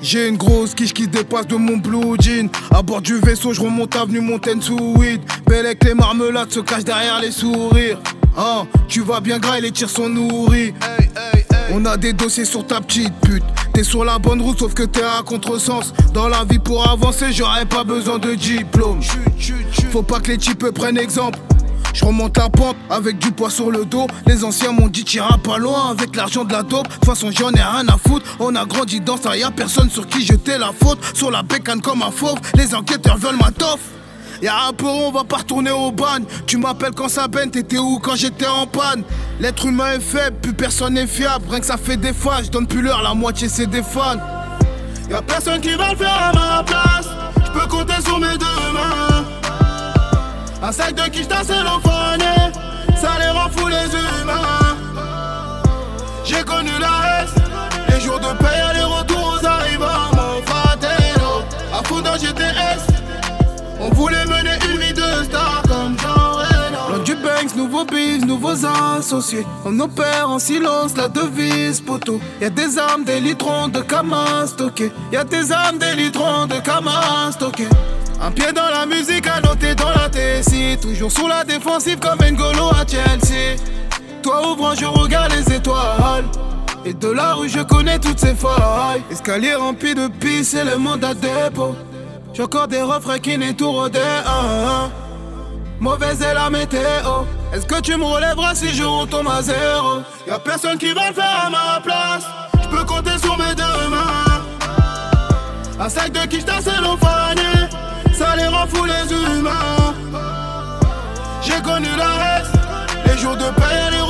J'ai une grosse quiche qui dépasse de mon blue jean. À bord du vaisseau, je remonte avenue Montaigne sous weed. Bellec, les marmelades se cachent derrière les sourires. Hein, tu vas bien gras et les tirs sont nourris. On a des dossiers sur ta petite pute. T'es sur la bonne route sauf que t'es à contresens. Dans la vie pour avancer j'aurais pas besoin de diplôme. Faut pas que les types prennent exemple. Je remonte la pente avec du poids sur le dos. Les anciens m'ont dit t'iras pas loin avec l'argent de la dope. De toute façon j'en ai rien à foutre. On a grandi dans ça, y'a personne sur qui jeter la faute. Sur la bécane comme un fauve, les enquêteurs veulent ma toffe. Y'a un peu on va pas retourner au bagne. Tu m'appelles quand ça baigne, t'étais où quand j'étais en panne? L'être humain est faible, plus personne n'est fiable. Rien que ça fait des fois, je donne plus l'heure, la moitié c'est des fans. Y'a personne qui va le faire à ma place. Je peux compter sur mes deux mains. Un sac de quiche tassé l'enfant-né, ça les rend fous les humains. J'ai connu la S, les jours de paye, les retours aux arrivants. Mon fratello, à fond dans GTS. On voulait mener une vie de star comme Jean Reno. Loin du Banks, nouveaux biz, nouveaux associés. On opère en silence la devise poteau. Y'a des armes, des litrons de camas stockés. Y'a des armes, des litrons de camas stockés. Un pied dans la musique, un autre dans la Tessie. Toujours sous la défensive comme N'Golo à Chelsea. Toi ouvrant, je regarde les étoiles. Et de la rue, je connais toutes ses failles. Escalier rempli de pisse et le monde à dépôt. J'ai encore des refrains qui n'est tout rodé. Mauvaise est la météo. Est-ce que tu me relèveras si je retombe à zéro? Y'a personne qui va le faire à ma place. Je peux compter sur mes deux mains. Un sac de quiche tassé l'enfant-né, ça les rend fous les humains. J'ai connu la reste, les jours de paye.